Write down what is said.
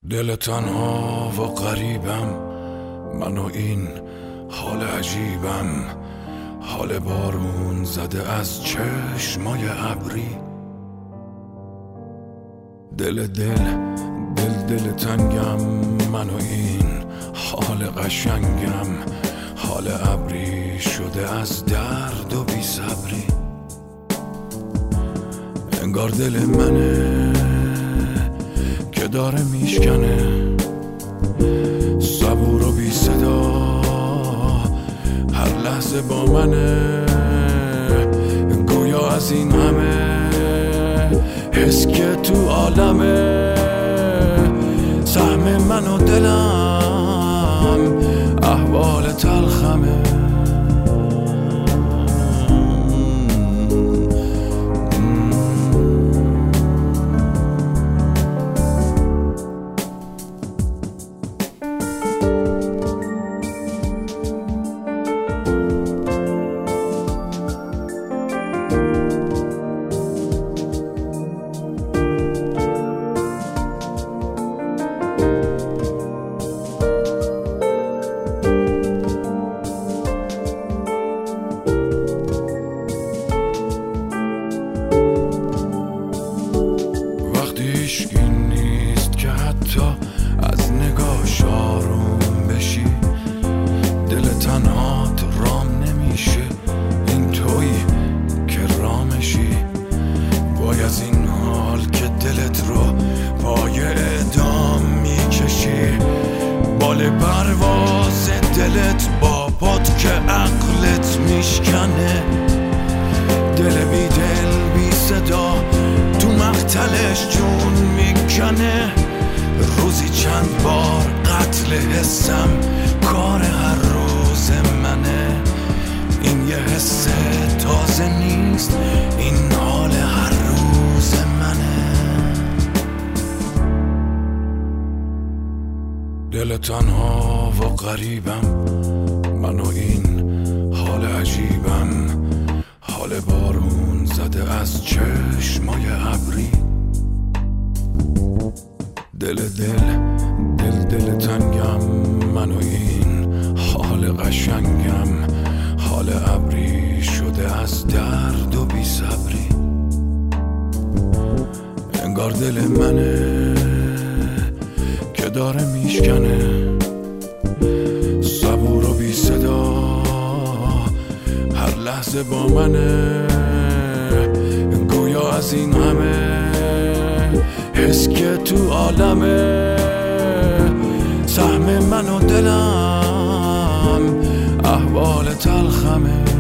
دل تنها و غریبم، من و این حال عجیبم، حال بارون زده از چشمای ابری. دل تنگم، من و این حال قشنگم، حال ابری شده از درد و بی صبری. انگار دل منه که داره میشکنه، صبور و بی صدا هر لحظه با منه، گویا از این همه حس که تو عالمه، سهم من و دلم احوال تلخمه. هیچکی نیست که حتی از نگاهش آروم بشی، دل تنهات رام نمیشه، این تویی که رامشی. وای از این حال که دلت رو پای اعدام میکشی، بال پرواز دلت با پات که عقلت میشکنه، دل بی دل بی صدا تو مقتلش جون میکنه. روزی چند بار قتل حسم کار هر روز منه، این یه حس تازه نیست، این حال هر روز منه. دل تنها و غریبم، من و این حال عجیبم، حال بارون زده از چشمای ابری. دل تنگم، من و این حال قشنگم، حال ابری شده از درد و بی صبری. انگار دل منه که داره میشکنه، صبور و بی صدا هر لحظه با منه، گویا از این همه حس که تو عالمه، سهم من و دلم احوال تلخمه.